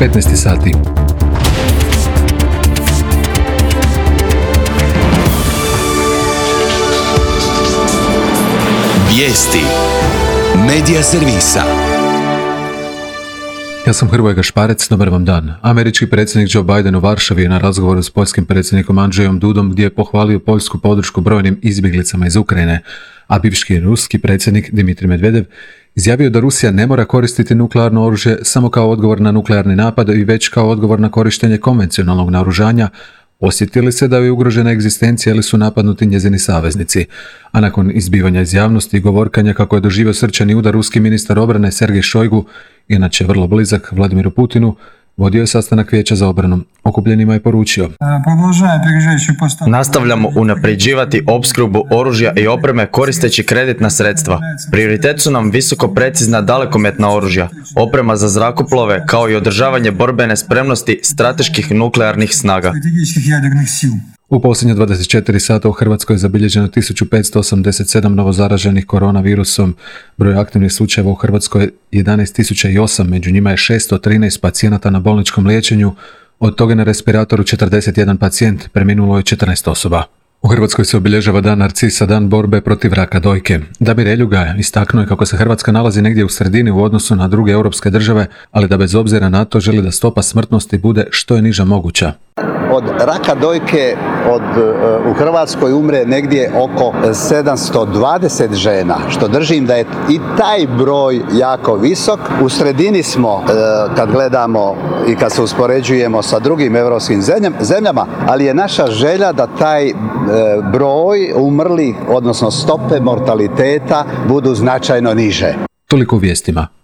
15 sati. Vijesti Medija servisa. Ja sam Hrvoje Gašparec, dobar vam dan. Američki predsjednik Joe Biden u Varšavi je na razgovoru s poljskim predsjednikom Andrzejom Dudom gdje je pohvalio poljsku podršku brojnim izbjeglicama iz Ukrajine, a bivši ruski predsjednik Dimitrij Medvedev izjavio da Rusija ne mora koristiti nuklearno oružje samo kao odgovor na nuklearni napad i već kao odgovor na korištenje konvencionalnog naoružanja, osjetili se da je ugrožena egzistencija ili su napadnuti njezini saveznici. A nakon izbivanja iz javnosti i govorkanja kako je doživio srčani udar ruski ministar obrane Sergej Šojgu, inače vrlo blizak Vladimiru Putinu, vodio je sastanak Vijeća za obranu. Okupljenima je poručio: Nastavljamo unapređivati opskrbu oružja i opreme koristeći kreditna sredstva. Prioritet su nam visoko precizna dalekometna oružja, oprema za zrakoplove, kao i održavanje borbene spremnosti strateških nuklearnih snaga. U posljednje 24 sata u Hrvatskoj je zabilježeno 1587 novozaraženih koronavirusom. Broj aktivnih slučajeva u Hrvatskoj je 11.008, među njima je 613 pacijenata na bolničkom liječenju, od toga na respiratoru 41 pacijent, preminulo je 14 osoba. U Hrvatskoj se obilježava Dan narcisa, dan borbe protiv raka dojke. Damir Eljuga istaknuo je kako se Hrvatska nalazi negdje u sredini u odnosu na druge europske države, ali da bez obzira na to želi da stopa smrtnosti bude što je niža moguća. Od raka dojke u Hrvatskoj umre negdje oko 720 žena, što držim da je i taj broj jako visok. U sredini smo kad gledamo i kad se uspoređujemo sa drugim europskim zemljama, ali je naša želja da taj broj umrlih, odnosno stope mortaliteta, budu značajno niže. Toliko u vijestima.